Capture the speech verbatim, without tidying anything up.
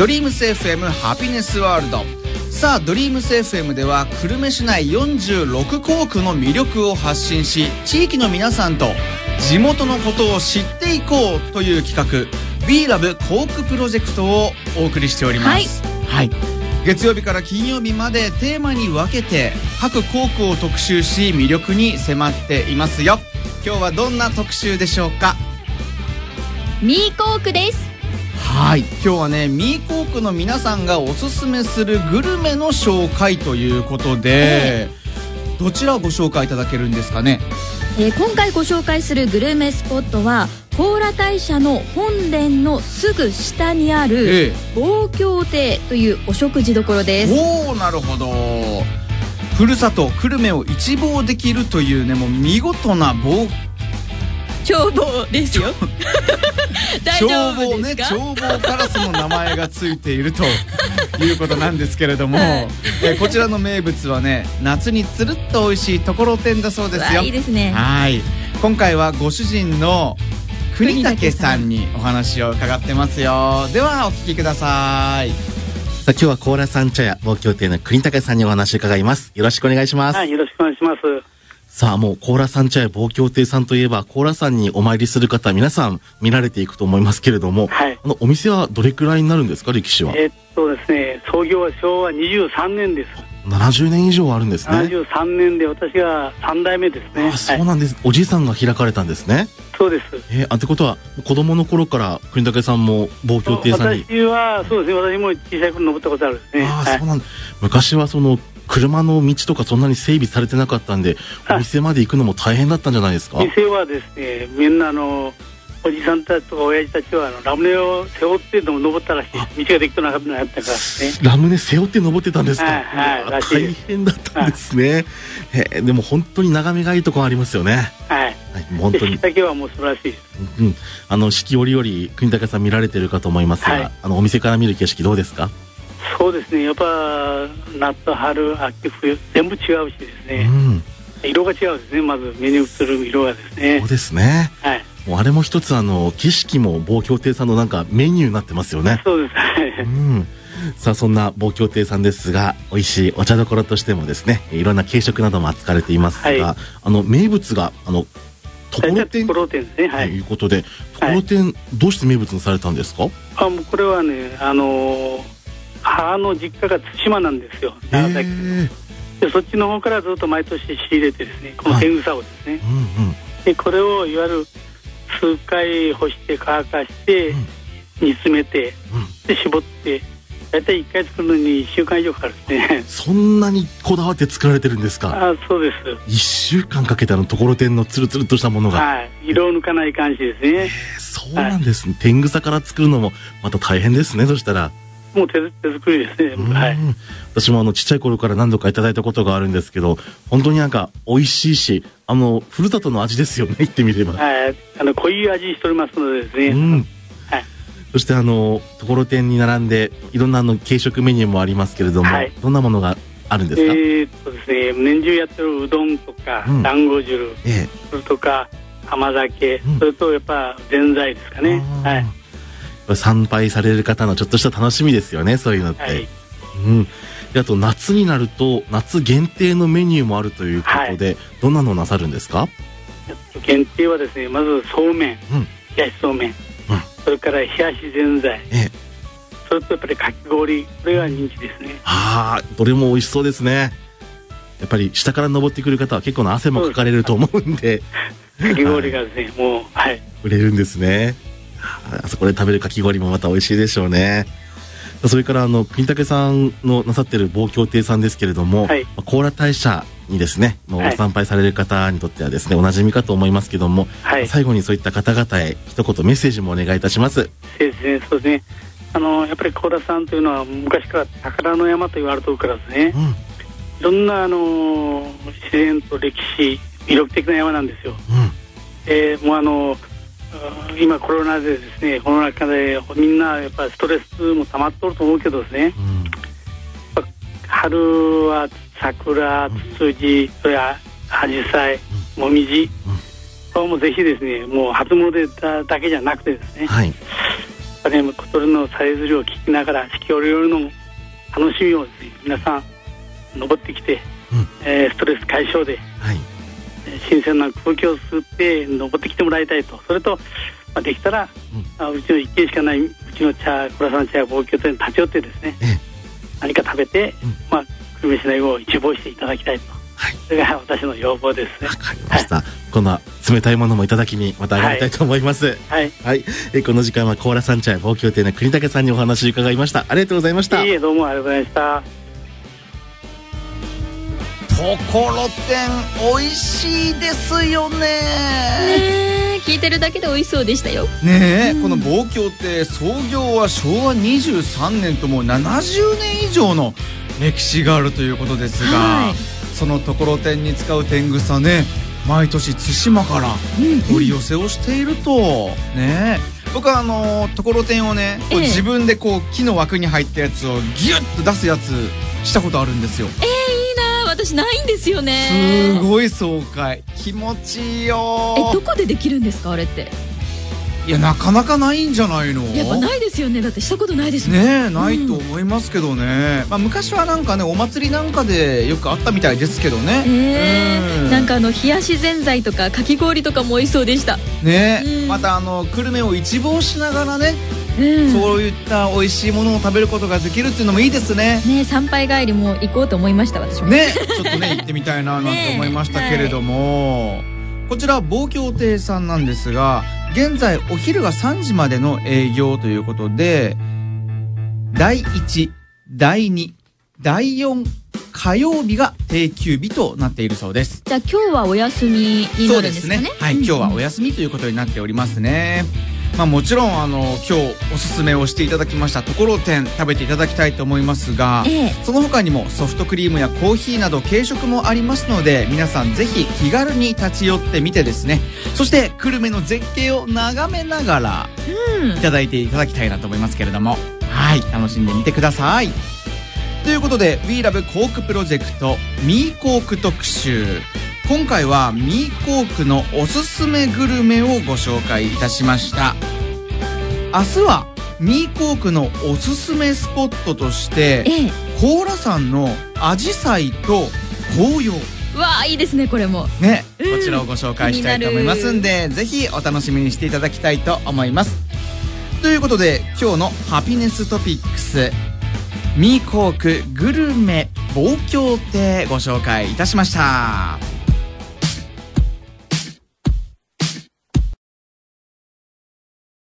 ドリームス エフエム ハピネスワールド。さあドリームス エフエム では久留米市内よんじゅうろく校区の魅力を発信し、地域の皆さんと地元のことを知っていこうという企画 We Love 校区プロジェクトをお送りしております。はい、はい、月曜日から金曜日までテーマに分けて各校区を特集し魅力に迫っていますよ。今日はどんな特集でしょうか。 ミー校区です。 はい、今日はねミー校区の皆さんがおすすめするグルメの紹介ということで、えー、どちらをご紹介いただけるんですかね。 えー、今回ご紹介するグルメスポットは高良大社の本殿のすぐ下にある望郷亭というお食事処です。 おー、なるほど。ふるさと久留米を一望できるというね、もう見事な望眺望ですよ大丈夫ですか。 眺望ね、眺望からその名前がついているということなんですけれども、はい、えこちらの名物はね、夏につるっと美味しいところてんだそうですよ。 いいですね。 はい、今回はご主人の国武さんにお話を伺ってますよ。ではお聞きください。 さあ今日は高良山茶屋望郷亭の国武さんにお話を伺います。よろしくお願いします。 はい、よろしくお願いします。 さあもう高良山茶屋望郷亭さんといえば高良山にお参りする方皆さん見られていくと思いますけれども、はい、あのお店はどれくらいになるんですか、歴史は。 えー、っとですね創業はしょうわにじゅうさんねんです。 ななじゅうねん以上あるんですね。 ななじゅうさんねんで私がさん代目ですね。 あ、そうなんです、はい、おじいさんが開かれたんですね。 そうです。 えー、あってことは子供の頃から国武さんも望郷亭さんに。 私はそうですね、私も小さい頃登ったことあるんですね。 あ、はい、そうなんだ。昔はその車の道とかそんなに整備されてなかったんで、お店まで行くのも大変だったんじゃないですか。 店はですね、みんなあのおじさんたちとか親父たちはあのラムネを背負ってのも登ったらしい。道ができてなかったからね。 ラムネ背負って登ってたんですか。 はいはい、 大変だったんですね。はい、でも本当に眺めがいいところありますよね。 はい、はい、 本当にだけはもう素晴らしいです。 うん、あの四季折々国武さん見られてるかと思いますが、はい、あのお店から見る景色どうですか。 そうですね、やっぱ夏春秋冬全部違うしですね、うん、色が違うですね。まず目に映る色がですね。 そうですね、はい、もうあれも一つあの景色も望郷亭さんのなんかメニューになってますよね。 そうです、うん、 さあそんな望郷亭さんですが、美味しいお茶どころとしてもですね、いろんな軽食なども扱われていますが、はい、あの名物があのところてんということで、ところてん、はい、どうして名物にされたんですか。 あ、もうこれはね、あのー母の実家が対馬なんですよ、長崎で。そっちの方からずっと毎年仕入れてですね、この天草をですね、はい、うんうん、でこれをいわゆる数回干して乾かして、うん、煮詰めて、うん、で絞ってだいたいいっかい作るのにいっしゅうかん以上かかるですね。 そんなにこだわって作られてるんですか。 あ、そうです。 いっしゅうかんかけたのところてんのつるつるとしたものが、 はい、色を抜かない感じですね。 そうなんですね、はい、天草から作るのもまた大変ですね。そしたらもう 手, 手作りですね。はい、 私もあのちっちゃい頃から何度かいただいたことがあるんですけど、本当になんか美味しいし、あのふるさとの味ですよね、言ってみれば。 はい、あの濃い味しておりますのでですね、うん、 はい、そしてあのところてんに並んでいろんなあの軽食メニューもありますけれども、はい、どんなものがあるんですか。 えー、っとですね、年中やってるうどんとか、うん、団子汁、ええ、それとか甘酒、うん、それとやっぱぜんざいですかね。はい、 参拝される方のちょっとした楽しみですよね、そういうのって。はい、うん、であと夏になると夏限定のメニューもあるということで、はい、どんなのをなさるんですか。 限定はですね、まずそうめん、うん、冷やしそうめん、うん、それから冷やしぜんざい、ええ、それとやっぱりかき氷、これが人気ですね。 ああ、どれも美味しそうですね。やっぱり下から登ってくる方は結構な汗もかかれると思うんでかき氷がですね、はい、もう、はい、 売れるんですね。あそこで食べるかき氷もまた美味しいでしょうね。それからあの国武さんのなさっている望郷亭さんですけれども、はい、高良大社にですね、もう参拝される方にとってはですね、おなじみかと思いますけども、はい、最後にそういった方々へ一言メッセージもお願いいたします。 そうですね、そうですね、あのやっぱり高良さんというのは昔から宝の山と言われておるからですね、うん、いろんなあの自然と歴史魅力的な山なんですよ。うん、えー、もうあの今コロナでですね、コロナ禍でみんなやっぱストレスも溜まっとると思うけどですね、うん、春は桜、ツツジ、それからアジサイ、モミジ、これもぜひですね、もう初詣だだけじゃなくてですね、はい、やっぱ金小鳥のさえずりを聞きながら四季折々の楽しみをですね、皆さん登ってきて、うん、えー、ストレス解消で、はい、新鮮な空気を吸って登ってきてもらいたいと。それと、まあ、できたら、うん、うちの一軒しかないうちの茶倉さん茶屋望郷亭に立ち寄ってですね、何か食べて、うん、まあ、久留米市内を一望していただきたいと、はい、それが私の要望ですね。 わかりました、はい、こんな冷たいものもいただきにまた上がりたいと思います。はい、はい、えこの時間は高良山茶屋望郷亭の国武さんにお話伺いました。ありがとうございました。 いいえ、どうもありがとうございました。 ところてん美味しいですよね。 ねえ、聞いてるだけで美味しそうでしたよ。 ねえ、うん、この望郷亭創業はしょうわにじゅうさんねんともうななじゅうねん以上の歴史があるということですが、はい、そのところてんに使う天草ね、毎年対馬から取り寄せをしていると、うん、ねえ、僕はあのところてんをね、こう自分でこう木の枠に入ったやつをギュッと出すやつしたことあるんですよ。 えー私ないんですよね。 すごい爽快、気持ちいいよ。 え、どこでできるんですかあれって。 いや、なかなかないんじゃないの。 やっぱないですよね。だってしたことないですもんね。ないと思いますけどね、うん、まあ、昔はなんかねお祭りなんかでよくあったみたいですけどね。 えー、なんかあの冷やしぜんざいとかかき氷とかも美味しそうでしたね、うん、またあの久留米を一望しながらね、うん、そういった美味しいものを食べることができるっていうのもいいですね。 ね、参拝帰りも行こうと思いました私もね。ちょっとね行ってみたいななんて思いましたけれども、はい、こちら望郷亭さんなんですが、現在お昼がさんじまでの営業ということで、だいいち、だいに、だいよん火曜日が定休日となっているそうです。 じゃあ今日はお休みになるんですかね。そうですね、 はい、今日はお休みということになっておりますね。まあ、もちろんあの今日おすすめをしていただきましたところてん食べていただきたいと思いますが、ええ、その他にもソフトクリームやコーヒーなど軽食もありますので、皆さんぜひ気軽に立ち寄ってみてですね、そして久留米の絶景を眺めながらいただいていただきたいなと思いますけれども、はい、楽しんでみてください。ということで We Love コークプロジェクトミーコーク特集、今回はミーコークのおすすめグルメをご紹介いたしました。明日はミーコークのおすすめスポットとして、ええ、高良山のアジサイと紅葉、 うわーいいですね。これもね、うん、こちらをご紹介したいと思いますんで、ぜひお楽しみにしていただきたいと思います。ということで今日のハピネストピックス、ミーコークグルメ望郷亭ご紹介いたしました。